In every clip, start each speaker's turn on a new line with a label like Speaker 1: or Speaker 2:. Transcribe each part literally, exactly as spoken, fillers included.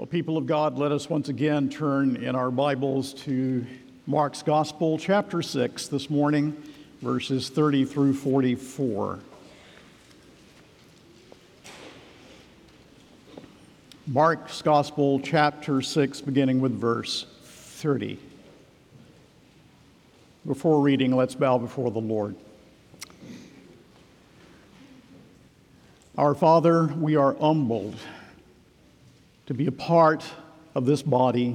Speaker 1: People of God, let us once again turn in our Bibles to Mark's Gospel, chapter six this morning, verses thirty through forty-four. Mark's Gospel, chapter six, beginning with verse thirty. Before reading, let's bow before the Lord. Our Father, we are humbled to be a part of this body,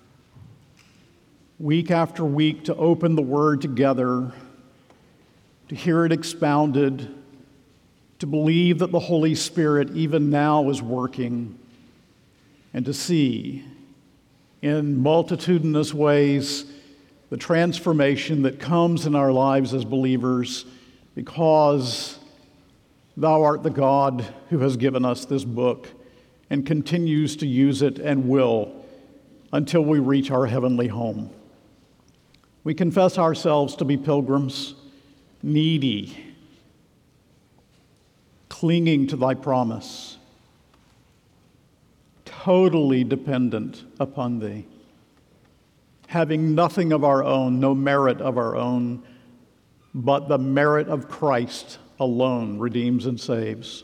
Speaker 1: week after week, to open the Word together, to hear it expounded, to believe that the Holy Spirit even now is working, and to see in multitudinous ways the transformation that comes in our lives as believers because Thou art the God who has given us this book and continues to use it and will until we reach our heavenly home. We confess ourselves to be pilgrims, needy, clinging to Thy promise, totally dependent upon Thee, having nothing of our own, no merit of our own, but the merit of Christ alone redeems and saves.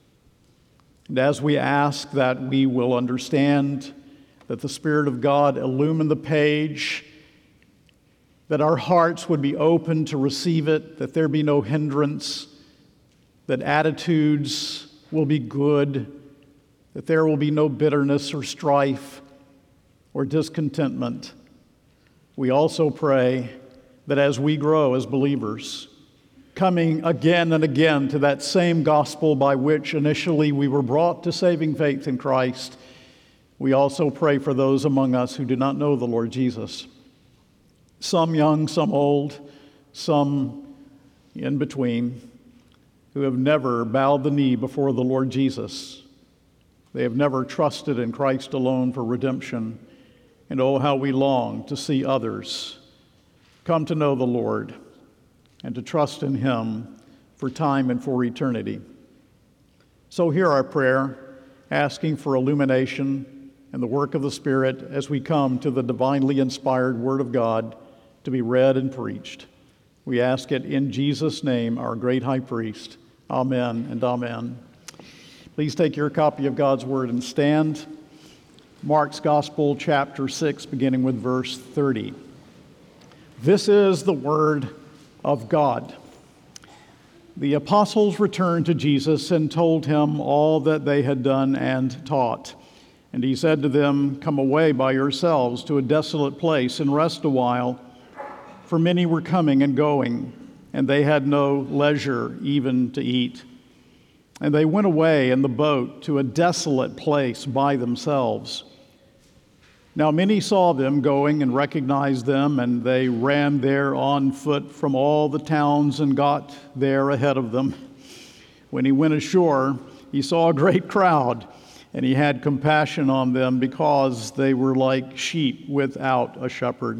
Speaker 1: And as we ask that we will understand, that the Spirit of God illumine the page, that our hearts would be open to receive it, that there be no hindrance, that attitudes will be good, that there will be no bitterness or strife or discontentment. We also pray that as we grow as believers, coming again and again to that same gospel by which initially we were brought to saving faith in Christ, we also pray for those among us who do not know the Lord Jesus. Some young, some old, some in between, who have never bowed the knee before the Lord Jesus. They have never trusted in Christ alone for redemption. And oh, how we long to see others come to know the Lord and to trust in Him for time and for eternity. So hear our prayer, asking for illumination and the work of the Spirit as we come to the divinely inspired Word of God to be read and preached. We ask it in Jesus' name, our great High Priest. Amen and amen. Please take your copy of God's Word and stand. Mark's Gospel, chapter six, beginning with verse thirty. This is the Word of God. The apostles returned to Jesus and told him all that they had done and taught. And he said to them, "Come away by yourselves to a desolate place and rest a while, for many were coming and going, and they had no leisure even to eat. And they went away in the boat to a desolate place by themselves. Now many saw them going and recognized them, and they ran there on foot from all the towns and got there ahead of them. When he went ashore, he saw a great crowd, and he had compassion on them because they were like sheep without a shepherd.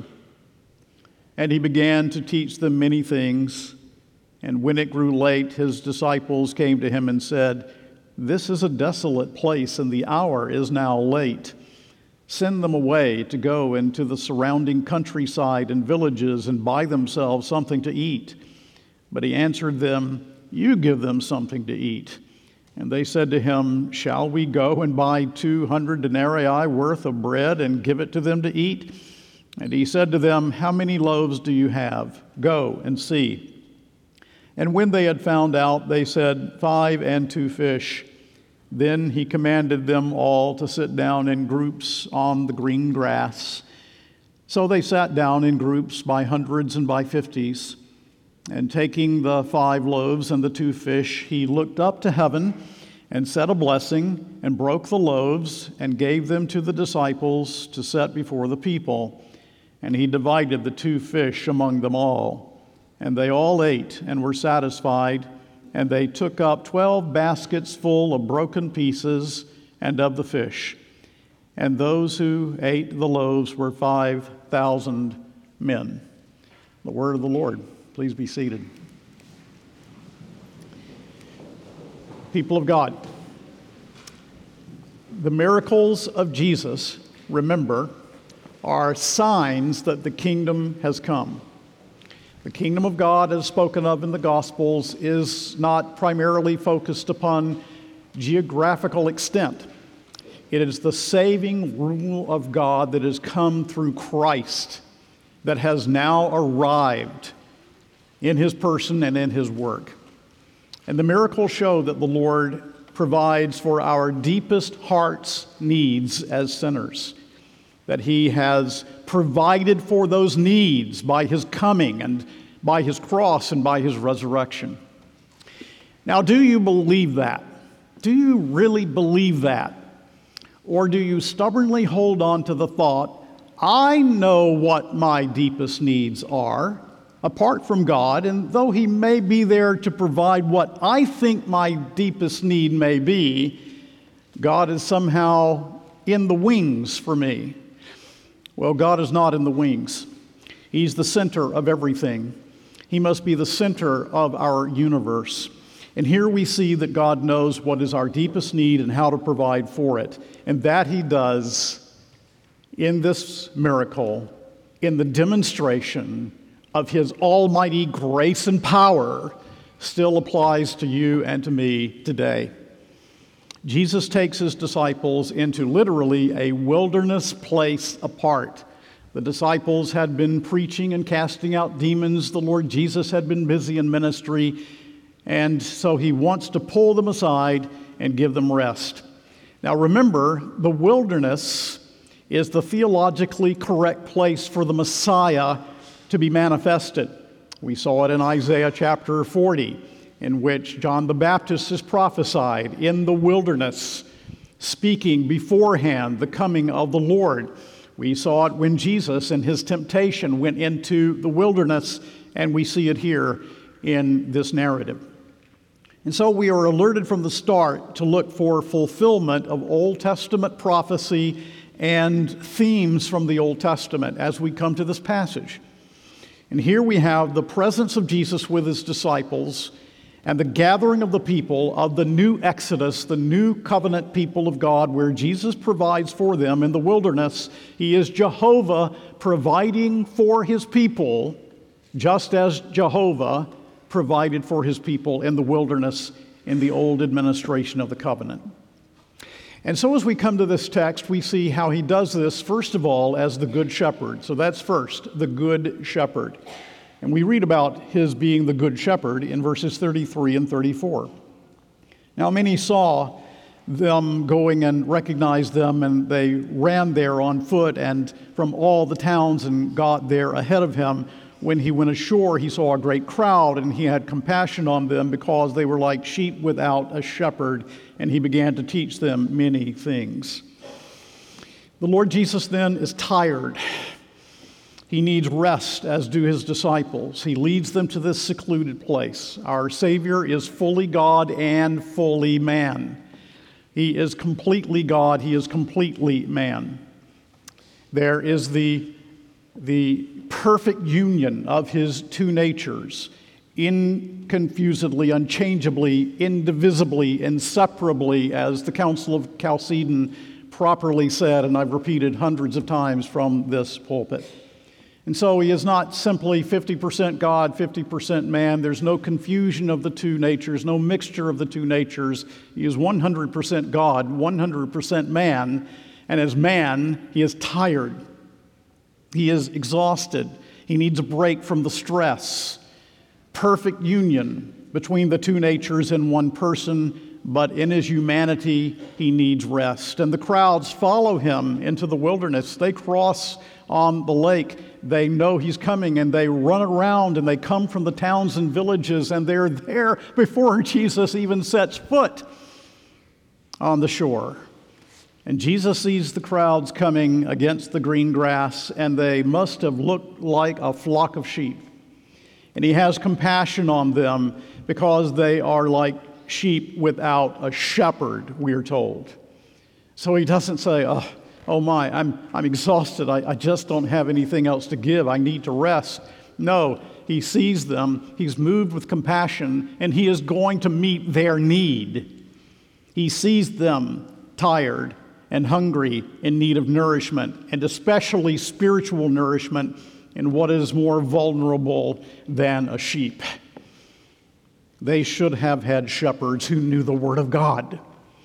Speaker 1: And he began to teach them many things. And when it grew late, his disciples came to him and said, 'This is a desolate place, and the hour is now late. Send them away to go into the surrounding countryside and villages and buy themselves something to eat.' But he answered them, 'You give them something to eat.' And they said to him, 'Shall we go and buy two hundred denarii worth of bread and give it to them to eat?' And he said to them, 'How many loaves do you have? Go and see.' And when they had found out, they said, 'Five and two fish.' Then he commanded them all to sit down in groups on the green grass. So they sat down in groups by hundreds and by fifties. And taking the five loaves and the two fish, he looked up to heaven and said a blessing and broke the loaves and gave them to the disciples to set before the people. And he divided the two fish among them all. And they all ate and were satisfied. And they took up twelve baskets full of broken pieces and of the fish. And those who ate the loaves were five thousand men." The word of the Lord. Please be seated. People of God, The miracles of Jesus, remember, are signs that the kingdom has come. The kingdom of God, as spoken of in the Gospels, is not primarily focused upon geographical extent. It is the saving rule of God that has come through Christ, that has now arrived in his person and in his work. And the miracles show that the Lord provides for our deepest heart's needs as sinners, that he has provided for those needs by his coming and by his cross and by his resurrection. Now, do you believe that? Do you really believe that? Or do you stubbornly hold on to the thought, I know what my deepest needs are, apart from God, and though he may be there to provide what I think my deepest need may be, God is somehow in the wings for me. Well, God is not in the wings. He's the center of everything. He must be the center of our universe. And here we see that God knows what is our deepest need and how to provide for it. And that he does in this miracle, in the demonstration of his almighty grace and power, still applies to you and to me today. Jesus takes his disciples into literally a wilderness place apart. The disciples had been preaching and casting out demons. The Lord Jesus had been busy in ministry. And so he wants to pull them aside and give them rest. Now remember, the wilderness is the theologically correct place for the Messiah to be manifested. We saw it in Isaiah chapter forty, in which John the Baptist is prophesied in the wilderness, speaking beforehand the coming of the Lord. We saw it when Jesus in his temptation went into the wilderness, and we see it here in this narrative. And so we are alerted from the start to look for fulfillment of Old Testament prophecy and themes from the Old Testament as we come to this passage. And here we have the presence of Jesus with his disciples and the gathering of the people of the new Exodus, the new covenant people of God, where Jesus provides for them in the wilderness. He is Jehovah providing for his people, just as Jehovah provided for his people in the wilderness in the old administration of the covenant. And so as we come to this text, we see how he does this, first of all, as the Good Shepherd. So that's first, the Good Shepherd. And we read about his being the Good Shepherd in verses thirty-three and thirty-four. Now many saw them going and recognized them, and they ran there on foot and from all the towns and got there ahead of him. When he went ashore, he saw a great crowd, and he had compassion on them because they were like sheep without a shepherd, and he began to teach them many things. The Lord Jesus then is tired. He needs rest, as do his disciples. He leads them to this secluded place. Our Savior is fully God and fully man. He is completely God. He is completely man. There is the, the perfect union of his two natures, inconfusedly, unchangeably, indivisibly, inseparably, as the Council of Chalcedon properly said, and I've repeated hundreds of times from this pulpit. And so he is not simply fifty percent God, fifty percent man. There's no confusion of the two natures, no mixture of the two natures. He is one hundred percent God, one hundred percent man, and as man, he is tired. He is exhausted. He needs a break from the stress. Perfect union between the two natures in one person, but in his humanity, he needs rest. And the crowds follow him into the wilderness. They cross on the lake. They know he's coming, and they run around, and they come from the towns and villages, and they're there before Jesus even sets foot on the shore. And Jesus sees the crowds coming against the green grass, and they must have looked like a flock of sheep. And he has compassion on them because they are like sheep without a shepherd, we're told. So he doesn't say, oh, oh my, I'm, I'm exhausted. I, I just don't have anything else to give. I need to rest. No, he sees them. He's moved with compassion, and he is going to meet their need. He sees them tired, and hungry, in need of nourishment, and especially spiritual nourishment in what is more vulnerable than a sheep. They should have had shepherds who knew the Word of God.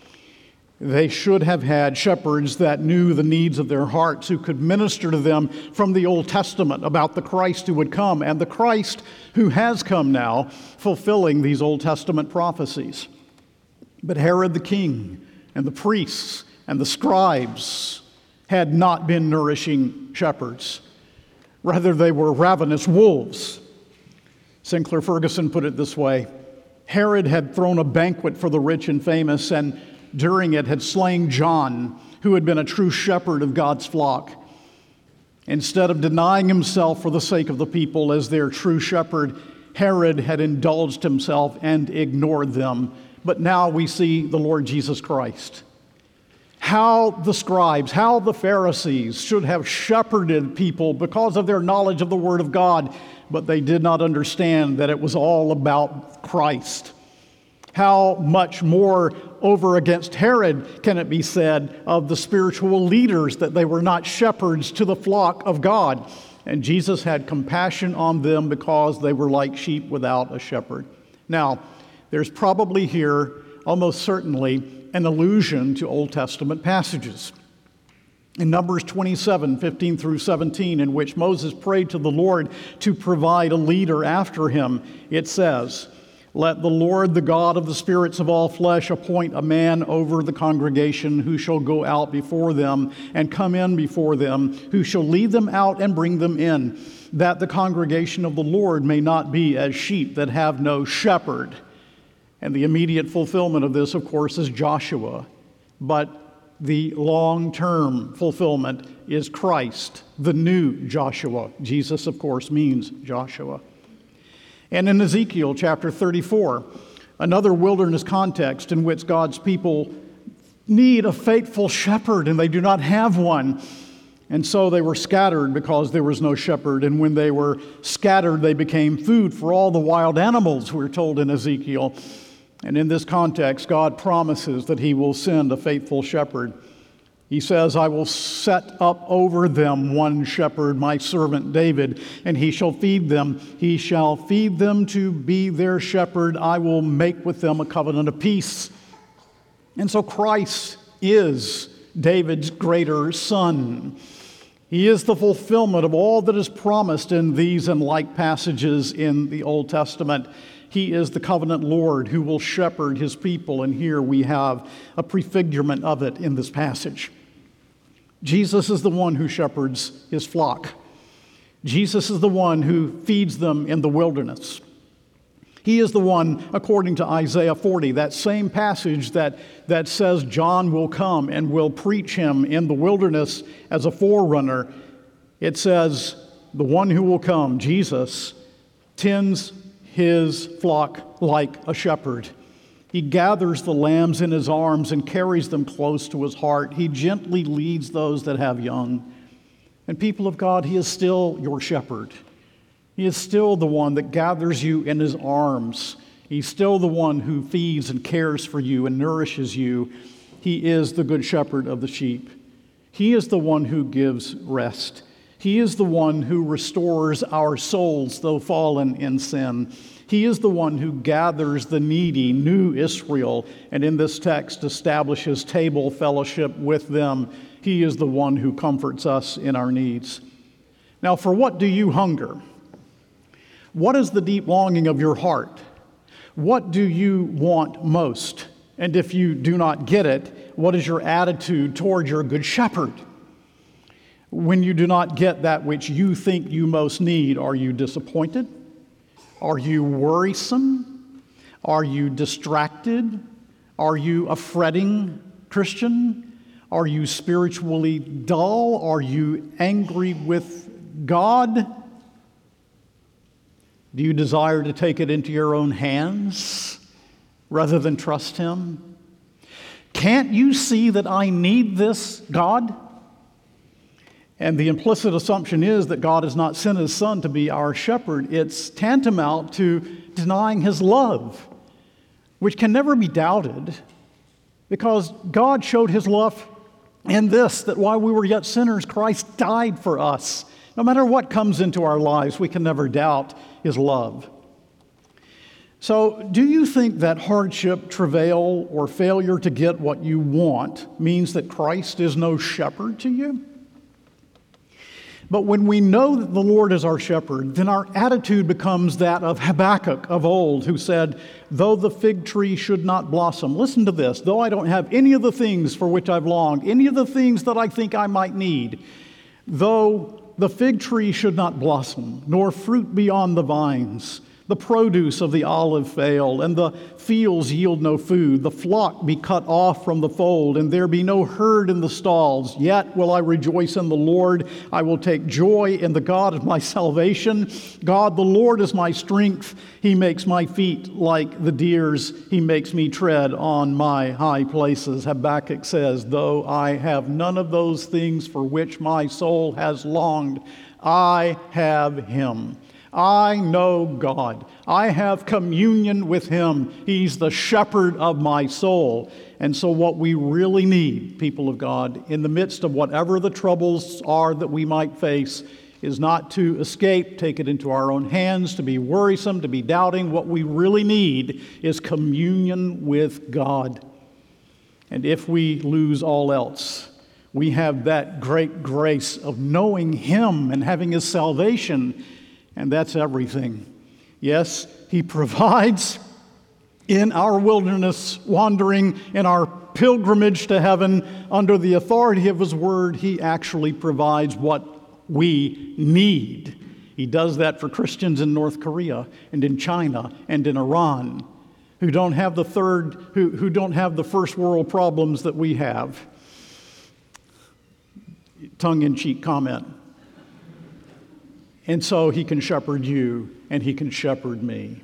Speaker 1: They should have had shepherds that knew the needs of their hearts, who could minister to them from the Old Testament about the Christ who would come, and the Christ who has come now, fulfilling these Old Testament prophecies. But Herod the king and the priests and the scribes had not been nourishing shepherds. Rather, they were ravenous wolves. Sinclair Ferguson put it this way: Herod had thrown a banquet for the rich and famous, and during it had slain John, who had been a true shepherd of God's flock. Instead of denying himself for the sake of the people as their true shepherd, Herod had indulged himself and ignored them. But now we see the Lord Jesus Christ. How the scribes, how the Pharisees should have shepherded people because of their knowledge of the Word of God, but they did not understand that it was all about Christ. How much more over against Herod can it be said of the spiritual leaders, that they were not shepherds to the flock of God? And Jesus had compassion on them because they were like sheep without a shepherd. Now, there's probably here, almost certainly, an allusion to Old Testament passages. In Numbers twenty-seven, fifteen through seventeen, in which Moses prayed to the Lord to provide a leader after him, it says, "Let the Lord, the God of the spirits of all flesh, appoint a man over the congregation who shall go out before them and come in before them, who shall lead them out and bring them in, that the congregation of the Lord may not be as sheep that have no shepherd." And the immediate fulfillment of this, of course, is Joshua. But the long-term fulfillment is Christ, the new Joshua. Jesus, of course, means Joshua. And in Ezekiel chapter thirty-four, another wilderness context in which God's people need a faithful shepherd, and they do not have one. And so they were scattered because there was no shepherd. And when they were scattered, they became food for all the wild animals, we're told in Ezekiel. And in this context, God promises that he will send a faithful shepherd. He says, "I will set up over them one shepherd, my servant David, and he shall feed them. He shall feed them to be their shepherd. I will make with them a covenant of peace." And so Christ is David's greater son. He is the fulfillment of all that is promised in these and like passages in the Old Testament. He is the covenant Lord who will shepherd his people, and here we have a prefigurement of it in this passage. Jesus is the one who shepherds his flock. Jesus is the one who feeds them in the wilderness. He is the one, according to Isaiah forty, that same passage that, that says John will come and will preach him in the wilderness as a forerunner. It says, the one who will come, Jesus, tends his flock like a shepherd. He gathers the lambs in his arms and carries them close to his heart. He gently leads those that have young. And people of God, he is still your shepherd. He is still the one that gathers you in his arms. He's still the one who feeds and cares for you and nourishes you. He is the good shepherd of the sheep. He is the one who gives rest. He is the one who restores our souls, though fallen in sin. He is the one who gathers the needy, new Israel, and in this text establishes table fellowship with them. He is the one who comforts us in our needs. Now, for what do you hunger? What is the deep longing of your heart? What do you want most? And if you do not get it, what is your attitude toward your good shepherd? When you do not get that which you think you most need, are you disappointed? Are you worrisome? Are you distracted? Are you a fretting Christian? Are you spiritually dull? Are you angry with God? Do you desire to take it into your own hands rather than trust him? Can't you see that I need this, God? And the implicit assumption is that God has not sent his son to be our shepherd. It's tantamount to denying his love, which can never be doubted, because God showed his love And this, that while we were yet sinners, Christ died for us. No matter what comes into our lives, we can never doubt his love. So, do you think that hardship, travail, or failure to get what you want means that Christ is no shepherd to you? But when we know that the Lord is our shepherd, then our attitude becomes that of Habakkuk of old, who said, though the fig tree should not blossom, listen to this, though I don't have any of the things for which I've longed, any of the things that I think I might need, though the fig tree should not blossom, nor fruit be on the vines, the produce of the olive fail, and the fields yield no food, the flock be cut off from the fold, and there be no herd in the stalls. Yet will I rejoice in the Lord. I will take joy in the God of my salvation. God, the Lord is my strength. He makes my feet like the deer's. He makes me tread on my high places. Habakkuk says, though I have none of those things for which my soul has longed, I have him. I know God. I have communion with him. He's the shepherd of my soul. And so what we really need, people of God, in the midst of whatever the troubles are that we might face, is not to escape, take it into our own hands, to be worrisome, to be doubting. What we really need is communion with God. And if we lose all else, we have that great grace of knowing him and having his salvation. And that's everything. Yes, he provides in our wilderness wandering, in our pilgrimage to heaven, under the authority of his word, he actually provides what we need. He does that for Christians in North Korea and in China and in Iran, who don't have the third, who, who don't have the first world problems that we have. Tongue-in-cheek comment. And so he can shepherd you, and he can shepherd me.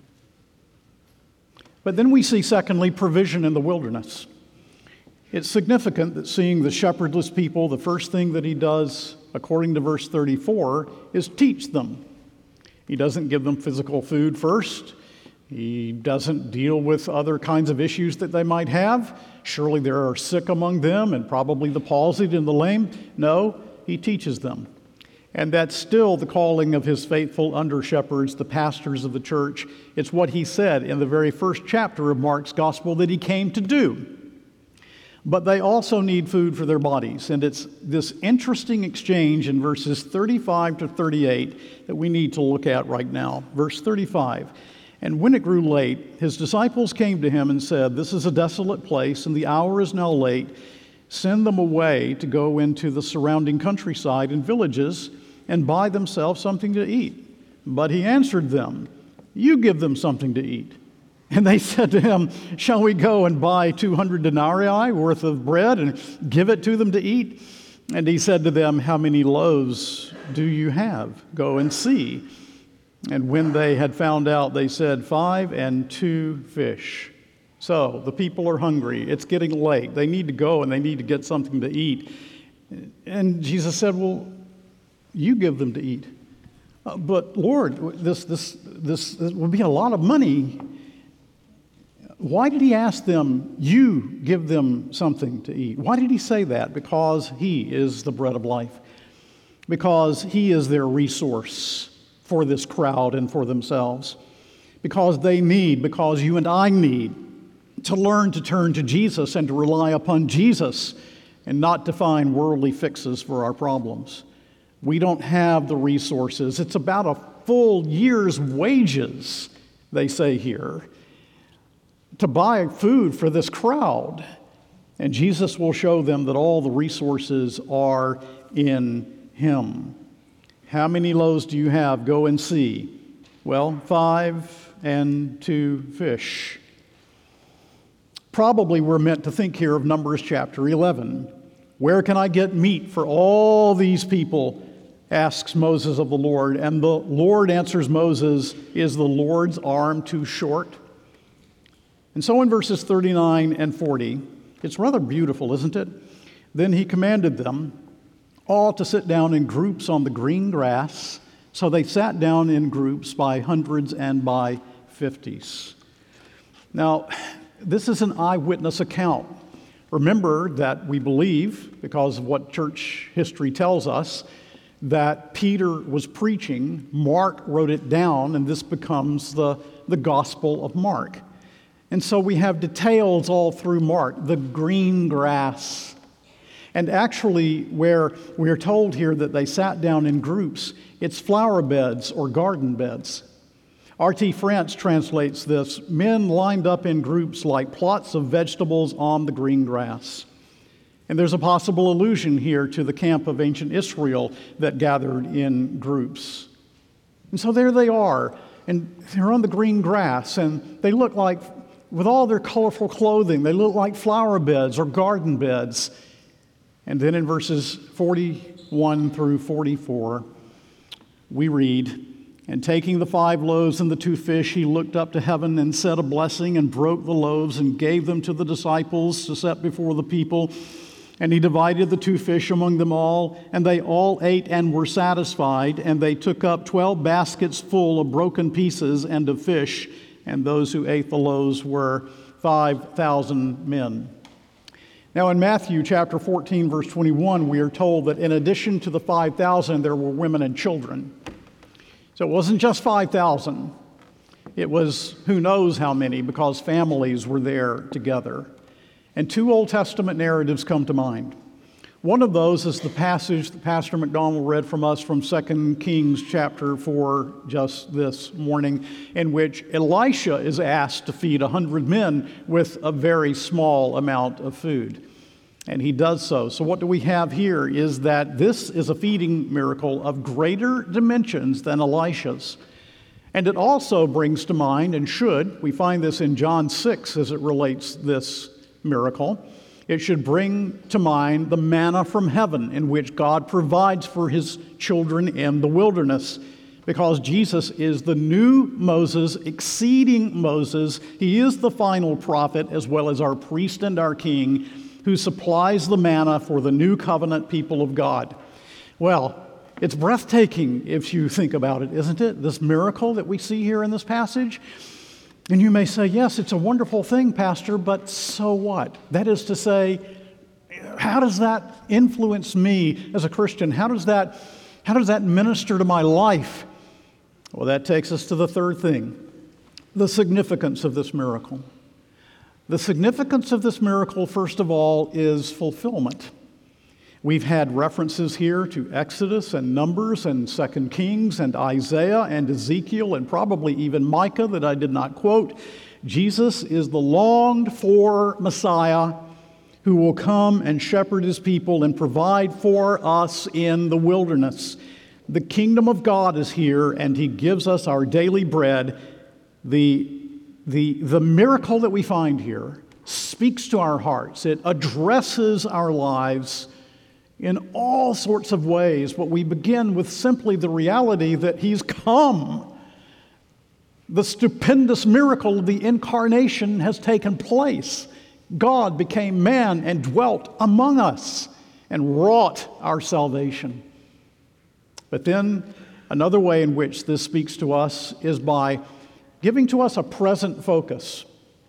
Speaker 1: But then we see, secondly, provision in the wilderness. It's significant that seeing the shepherdless people, the first thing that he does, according to verse thirty-four, is teach them. He doesn't give them physical food first. He doesn't deal with other kinds of issues that they might have. Surely there are sick among them, and probably the palsied and the lame. No, he teaches them. And that's still the calling of his faithful under-shepherds, the pastors of the church. It's what he said in the very first chapter of Mark's gospel that he came to do. But they also need food for their bodies. And it's this interesting exchange in verses thirty-five to thirty-eight that we need to look at right now. Verse thirty-five, and when it grew late, his disciples came to him and said, this is a desolate place, and the hour is now late. Send them away to go into the surrounding countryside and villages and buy themselves something to eat. But he answered them, you give them something to eat. And they said to him, shall we go and buy two hundred denarii worth of bread and give it to them to eat? And he said to them, how many loaves do you have? Go and see. And when they had found out, they said, five and two fish. So the people are hungry. It's getting late. They need to go and they need to get something to eat. And Jesus said, well, you give them to eat. Uh, but Lord, this, this, this, this would be a lot of money. Why did he ask them, you give them something to eat? Why did he say that? Because he is the bread of life. Because he is their resource for this crowd and for themselves. Because they need, because you and I need, to learn to turn to Jesus and to rely upon Jesus and not to find worldly fixes for our problems. We don't have the resources. It's about a full year's wages, they say here, to buy food for this crowd. And Jesus will show them that all the resources are in him. How many loaves do you have? Go and see. Well, five and two fish. Probably we're meant to think here of Numbers chapter eleven. Where can I get meat for all these people? Asks Moses of the Lord. And the Lord answers Moses, is the Lord's arm too short? And so in verses thirty-nine and forty, it's rather beautiful, isn't it? Then he commanded them all to sit down in groups on the green grass. So they sat down in groups by hundreds and by fifties. Now, this is an eyewitness account. Remember that we believe, because of what church history tells us, that Peter was preaching, Mark wrote it down, and this becomes the, the Gospel of Mark. And so we have details all through Mark, the green grass. And actually, where we are told here that they sat down in groups, it's flower beds or garden beds. R T France translates this, men lined up in groups like plots of vegetables on the green grass. And there's a possible allusion here to the camp of ancient Israel that gathered in groups. And so there they are, and they're on the green grass, and they look like, with all their colorful clothing, they look like flower beds or garden beds. And then in verses forty-one through forty-four, we read, and taking the five loaves and the two fish, he looked up to heaven and said a blessing and broke the loaves and gave them to the disciples to set before the people. And he divided the two fish among them all, and they all ate and were satisfied. And they took up twelve baskets full of broken pieces and of fish, and those who ate the loaves were five thousand men. Now in Matthew chapter fourteen, verse twenty-one, we are told that in addition to the five thousand, there were women and children. So it wasn't just five thousand. It was who knows how many, because families were there together. And two Old Testament narratives come to mind. One of those is the passage that Pastor McDonald read from us from Second Kings chapter four just this morning, in which Elisha is asked to feed one hundred men with a very small amount of food. And he does so. So what do we have here is that this is a feeding miracle of greater dimensions than Elisha's. And it also brings to mind, and should, we find this in John six as it relates this miracle, it should bring to mind the manna from heaven in which God provides for his children in the wilderness. Because Jesus is the new Moses, exceeding Moses. He is the final prophet as well as our priest and our king who supplies the manna for the new covenant people of God. Well, it's breathtaking if you think about it, isn't it? This miracle that we see here in this passage. And you may say, yes, it's a wonderful thing, Pastor, but so what? That is to say, how does that influence me as a Christian? How does that, how does that minister to my life? Well, that takes us to the third thing, the significance of this miracle. The significance of this miracle, first of all, is fulfillment. We've had references here to Exodus and Numbers and Second Kings and Isaiah and Ezekiel and probably even Micah that I did not quote. Jesus is the longed-for Messiah who will come and shepherd his people and provide for us in the wilderness. The kingdom of God is here, and he gives us our daily bread. The, the, the miracle that we find here speaks to our hearts. It addresses our lives in all sorts of ways, but we begin with simply the reality that he's come. The stupendous miracle of the incarnation has taken place. God became man and dwelt among us and wrought our salvation. But then another way in which this speaks to us is by giving to us a present focus.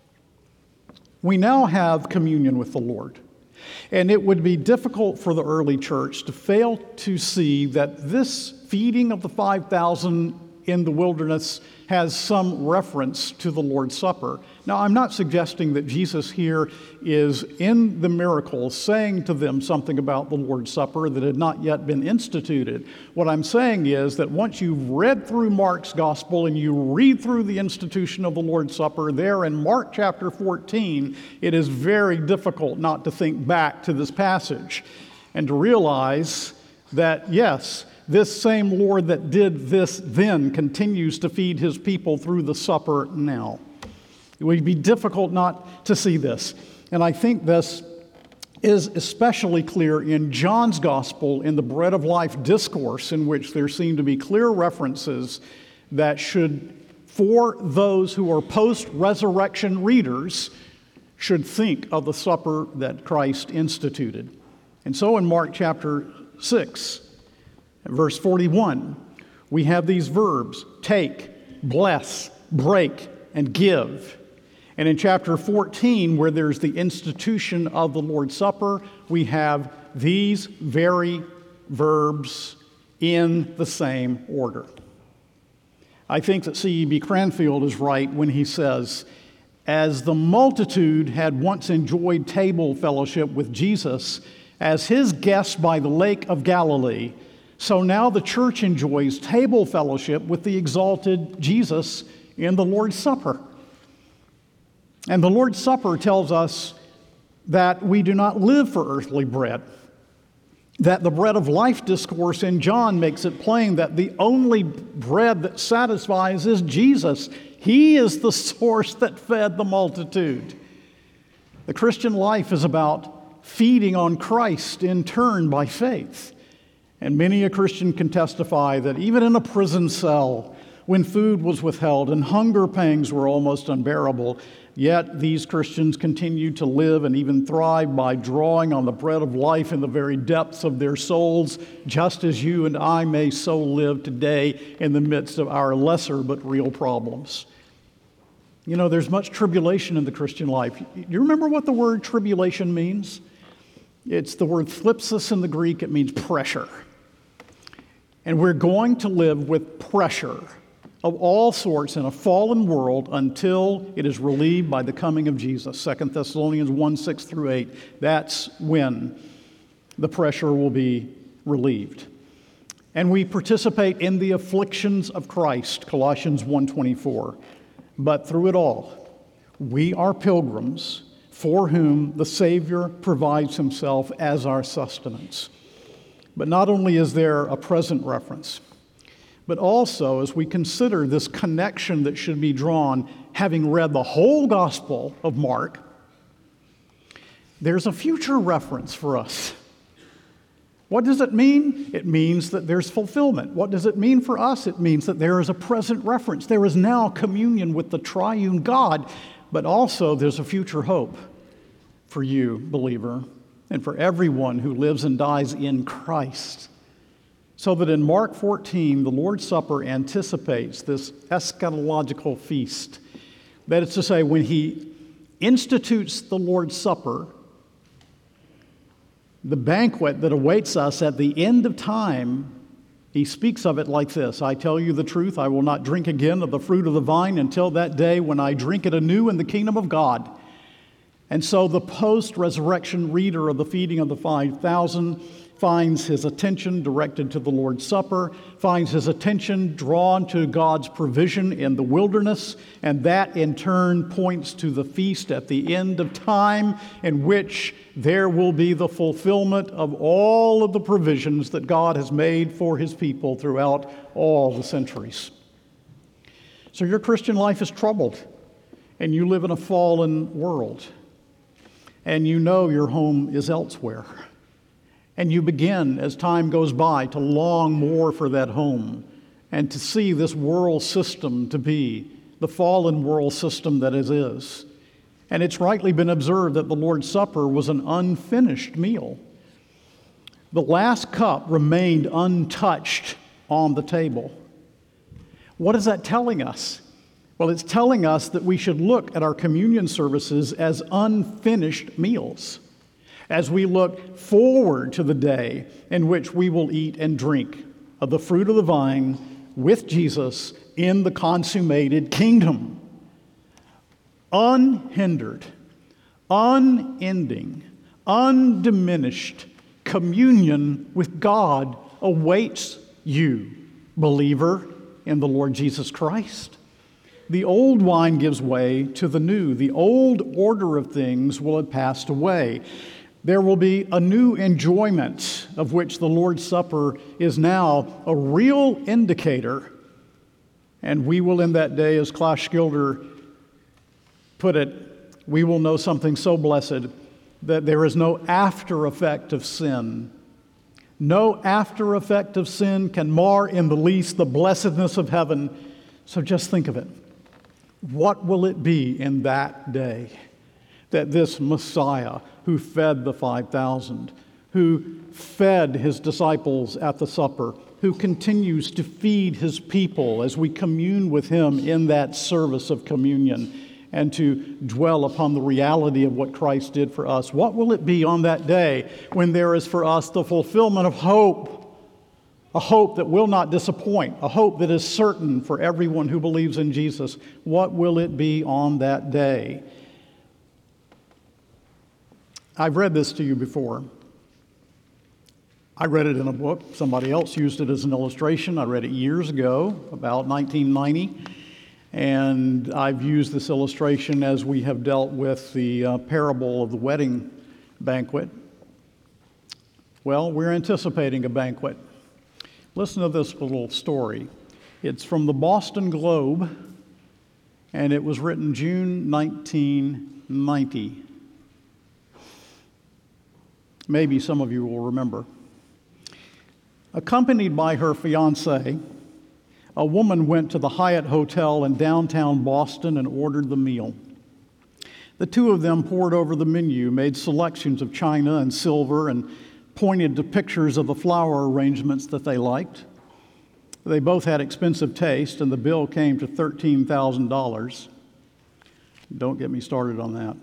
Speaker 1: We now have communion with the Lord. And it would be difficult for the early church to fail to see that this feeding of the five thousand in the wilderness has some reference to the Lord's Supper. Now, I'm not suggesting that Jesus here is in the miracle saying to them something about the Lord's Supper that had not yet been instituted. What I'm saying is that once you've read through Mark's gospel and you read through the institution of the Lord's Supper there in Mark chapter fourteen, it is very difficult not to think back to this passage and to realize that, yes, this same Lord that did this then continues to feed his people through the supper now. It would be difficult not to see this. And I think this is especially clear in John's gospel in the Bread of Life discourse, in which there seem to be clear references that should, for those who are post-resurrection readers, should think of the supper that Christ instituted. And so in Mark chapter six, verse forty-one, we have these verbs, take, bless, break, and give. And in chapter fourteen, where there's the institution of the Lord's Supper, we have these very verbs in the same order. I think that C E B Cranfield is right when he says, as the multitude had once enjoyed table fellowship with Jesus as his guests by the Lake of Galilee, so now the church enjoys table fellowship with the exalted Jesus in the Lord's Supper. And the Lord's Supper tells us that we do not live for earthly bread, that the bread of life discourse in John makes it plain that the only bread that satisfies is Jesus. He is the source that fed the multitude. The Christian life is about feeding on Christ in turn by faith. And many a Christian can testify that even in a prison cell, when food was withheld and hunger pangs were almost unbearable, yet these Christians continued to live and even thrive by drawing on the bread of life in the very depths of their souls, just as you and I may so live today in the midst of our lesser but real problems. You know, there's much tribulation in the Christian life. You remember what the word tribulation means? It's the word thlipsis in the Greek. It means pressure. And we're going to live with pressure of all sorts in a fallen world until it is relieved by the coming of Jesus. Second Thessalonians one, six through eight. That's when the pressure will be relieved. And we participate in the afflictions of Christ, Colossians one twenty-four. But through it all, we are pilgrims for whom the Savior provides himself as our sustenance. But not only is there a present reference, but also as we consider this connection that should be drawn, having read the whole Gospel of Mark, there's a future reference for us. What does it mean? It means that there's fulfillment. What does it mean for us? It means that there is a present reference. There is now communion with the triune God, but also there's a future hope for you, believer, and for everyone who lives and dies in Christ. So that in Mark fourteen, the Lord's Supper anticipates this eschatological feast. That is to say, when he institutes the Lord's Supper, the banquet that awaits us at the end of time, he speaks of it like this: I tell you the truth, I will not drink again of the fruit of the vine until that day when I drink it anew in the kingdom of God. And so the post-resurrection reader of the feeding of the five thousand finds his attention directed to the Lord's Supper, finds his attention drawn to God's provision in the wilderness, and that in turn points to the feast at the end of time, in which there will be the fulfillment of all of the provisions that God has made for his people throughout all the centuries. So your Christian life is troubled, and you live in a fallen world, and you know your home is elsewhere. And you begin, as time goes by, to long more for that home and to see this world system to be the fallen world system that it is. And it's rightly been observed that the Lord's Supper was an unfinished meal. The last cup remained untouched on the table. What is that telling us? Well, it's telling us that we should look at our communion services as unfinished meals, as we look forward to the day in which we will eat and drink of the fruit of the vine with Jesus in the consummated kingdom. Unhindered, unending, undiminished communion with God awaits you, believer in the Lord Jesus Christ. The old wine gives way to the new. The old order of things will have passed away. There will be a new enjoyment of which the Lord's Supper is now a real indicator. And we will in that day, as Klaus Schilder put it, we will know something so blessed that there is no after effect of sin. No after effect of sin can mar in the least the blessedness of heaven. So just think of it. What will it be in that day that this Messiah who fed the five thousand, who fed his disciples at the supper, who continues to feed his people as we commune with him in that service of communion, and to dwell upon the reality of what Christ did for us. What will it be on that day when there is for us the fulfillment of hope? A hope that will not disappoint, a hope that is certain for everyone who believes in Jesus. What will it be on that day? I've read this to you before. I read it in a book. Somebody else used it as an illustration. I read it years ago, about nineteen ninety. And I've used this illustration as we have dealt with the uh, parable of the wedding banquet. Well, we're anticipating a banquet. Listen to this little story. It's from the Boston Globe, and it was written June nineteen ninety. Maybe some of you will remember. Accompanied by her fiancé, a woman went to the Hyatt Hotel in downtown Boston and ordered the meal. The two of them pored over the menu, made selections of china and silver, and pointed to pictures of the flower arrangements that they liked. They both had expensive taste, and the bill came to thirteen thousand dollars. Don't get me started on that.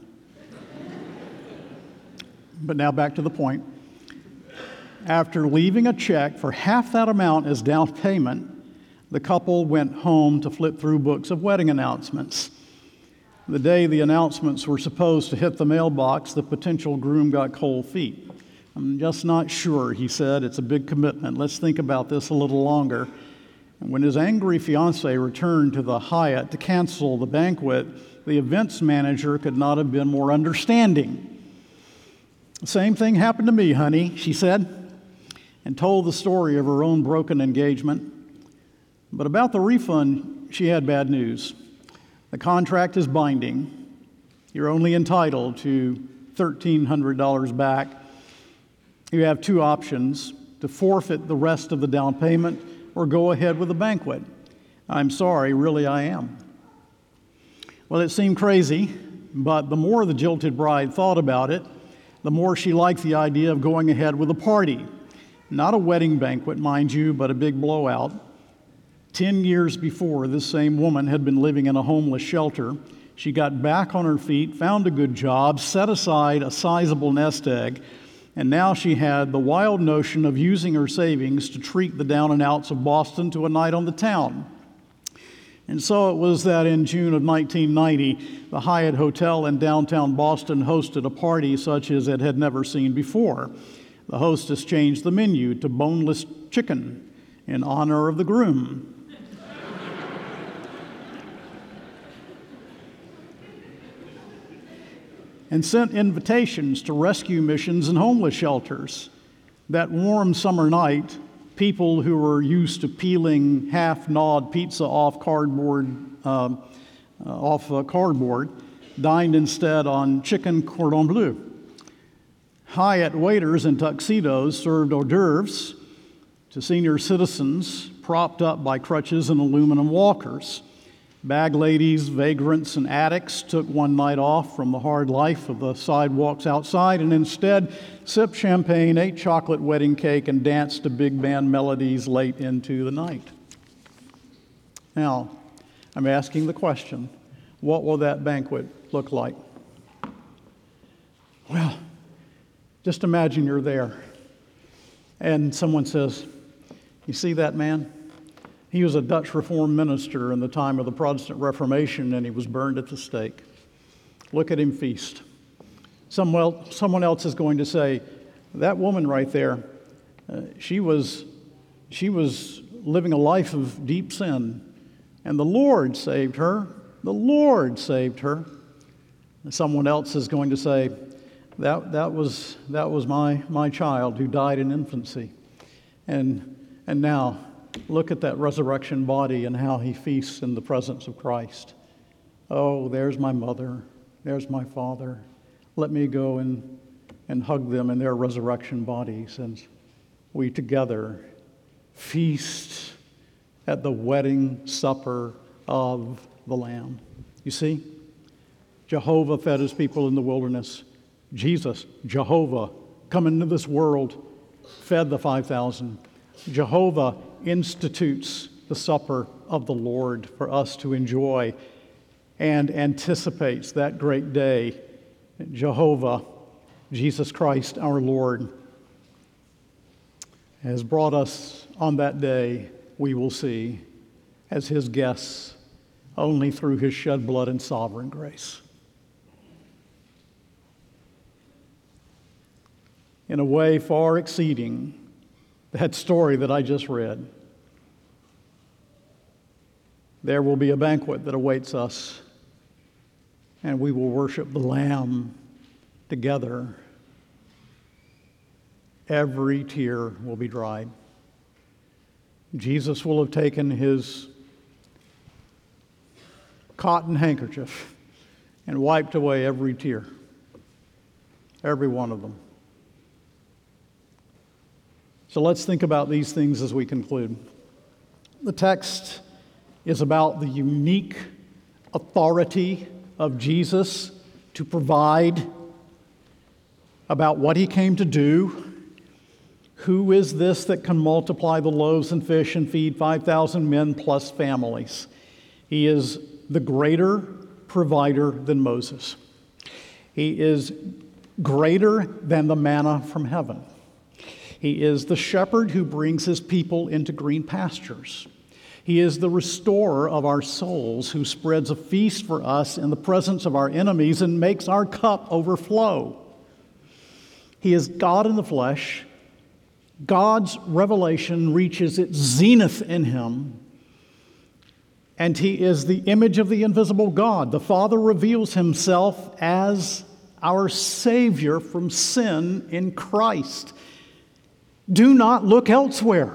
Speaker 1: But now back to the point. After leaving a check for half that amount as down payment, the couple went home to flip through books of wedding announcements. The day the announcements were supposed to hit the mailbox, the potential groom got cold feet. "I'm just not sure," he said. "It's a big commitment. Let's think about this a little longer." And when his angry fiancée returned to the Hyatt to cancel the banquet, the events manager could not have been more understanding. "The same thing happened to me, honey," she said, and told the story of her own broken engagement. But about the refund, she had bad news. The contract is binding. You're only entitled to thirteen hundred dollars back. You have two options: to forfeit the rest of the down payment or go ahead with the banquet. "I'm sorry, really I am." Well, it seemed crazy, but the more the jilted bride thought about it, the more she liked the idea of going ahead with a party. Not a wedding banquet, mind you, but a big blowout. Ten years before, this same woman had been living in a homeless shelter. She got back on her feet, found a good job, set aside a sizable nest egg, and now she had the wild notion of using her savings to treat the down and outs of Boston to a night on the town. And so it was that in June of nineteen ninety, the Hyatt Hotel in downtown Boston hosted a party such as it had never seen before. The hostess changed the menu to boneless chicken in honor of the groom. And sent invitations to rescue missions and homeless shelters. That warm summer night, people who were used to peeling half-gnawed pizza off cardboard, uh, uh, off uh, cardboard, dined instead on chicken cordon bleu. Hyatt waiters in tuxedos served hors d'oeuvres to senior citizens propped up by crutches and aluminum walkers. Bag ladies, vagrants, and addicts took one night off from the hard life of the sidewalks outside and instead sipped champagne, ate chocolate wedding cake, and danced to big band melodies late into the night. Now, I'm asking the question, what will that banquet look like? Well, just imagine you're there, and someone says, "You see that man? He was a Dutch Reformed minister in the time of the Protestant Reformation, and he was burned at the stake. Look at him feast." Someone, someone else is going to say, "That woman right there, uh, she was, she was living a life of deep sin, and the Lord saved her. The Lord saved her." And someone else is going to say, That that was that was my my child who died in infancy, and and now look at that resurrection body and how he feasts in the presence of Christ. Oh, there's my mother, there's my father. Let me go and and hug them in their resurrection bodies, and we together feast at the wedding supper of the Lamb. You see, Jehovah fed his people in the wilderness. Jesus, Jehovah, come into this world, fed the five thousand. Jehovah institutes the supper of the Lord for us to enjoy. and anticipates that great day. Jehovah, Jesus Christ our Lord, has brought us on that day, we will see, as his guests only through his shed blood and sovereign grace. In a way far exceeding that story that I just read, there will be a banquet that awaits us, and we will worship the Lamb together. Every tear will be dried. Jesus will have taken his cotton handkerchief and wiped away every tear, every one of them. So let's think about these things as we conclude. The text is about the unique authority of Jesus to provide, about what he came to do. Who is this that can multiply the loaves and fish and feed five thousand men plus families? He is the greater provider than Moses. He is greater than the manna from heaven. He is the shepherd who brings his people into green pastures. He is the restorer of our souls, who spreads a feast for us in the presence of our enemies and makes our cup overflow. He is God in the flesh. God's revelation reaches its zenith in him, and he is the image of the invisible God. The Father reveals himself as our Savior from sin in Christ. Do not look elsewhere.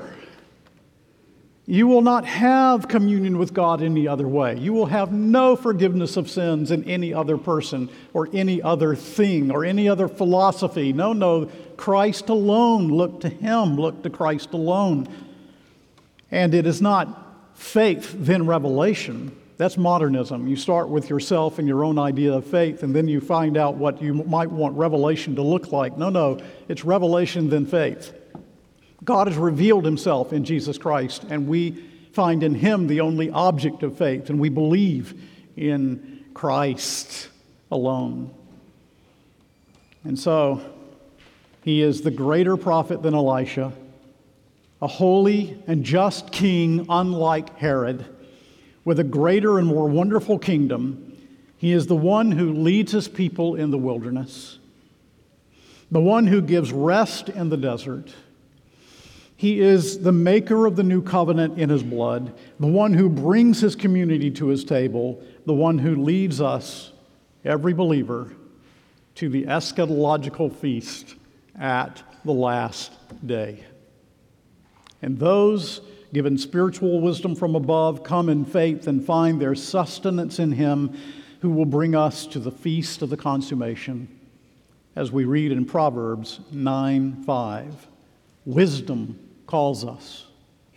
Speaker 1: You will not have communion with God any other way. You will have no forgiveness of sins in any other person or any other thing or any other philosophy. No, no, Christ alone. Look to him. Look to Christ alone. And it is not faith, then revelation. That's modernism. You start with yourself and your own idea of faith, and then you find out what you might want revelation to look like. No, no, it's revelation, then faith. God has revealed himself in Jesus Christ, and we find in him the only object of faith, and we believe in Christ alone. And so, he is the greater prophet than Elisha, a holy and just king unlike Herod, with a greater and more wonderful kingdom. He is the one who leads his people in the wilderness, the one who gives rest in the desert. He is the maker of the new covenant in his blood, the one who brings his community to his table, the one who leads us, every believer, to the eschatological feast at the last day. And those given spiritual wisdom from above come in faith and find their sustenance in him, who will bring us to the feast of the consummation, as we read in Proverbs nine five. Wisdom calls us,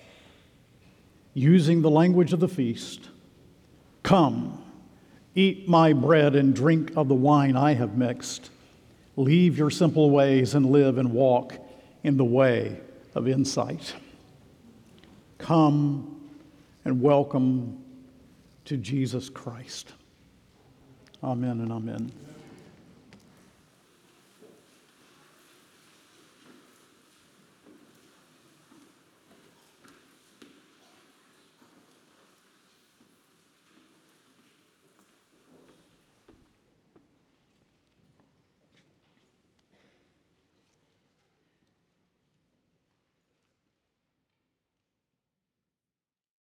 Speaker 1: using the language of the feast. Come, eat my bread and drink of the wine I have mixed. Leave your simple ways and live and walk in the way of insight. Come and welcome to Jesus Christ. Amen and amen.